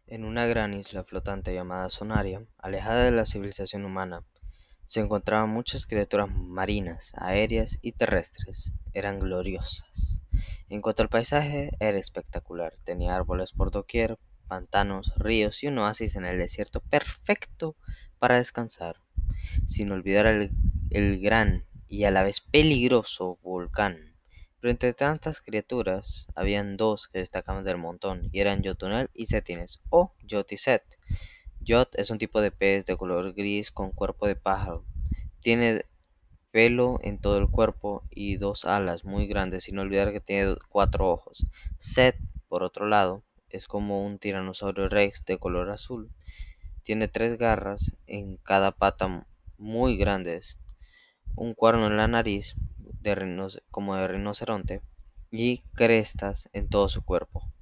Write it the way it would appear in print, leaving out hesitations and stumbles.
En una gran isla flotante llamada Sonaria, alejada de la civilización humana, se encontraban muchas criaturas marinas, aéreas y terrestres. Eran gloriosas. En cuanto al paisaje, era espectacular. Tenía árboles por doquier, pantanos, ríos y un oasis en el desierto perfecto para descansar, sin olvidar el gran y a la vez peligroso volcán. Pero entre tantas criaturas, habían dos que destacaban del montón, y eran Yotunel y Setines, o Jot y Set. Jot es un tipo de pez de color gris con cuerpo de pájaro. Tiene pelo en todo el cuerpo y dos alas muy grandes, sin olvidar que tiene cuatro ojos. Set, por otro lado, es como un tiranosaurio rex de color azul. Tiene tres garras en cada pata muy grandes, un cuerno en la nariz como de rinoceronte y crestas en todo su cuerpo.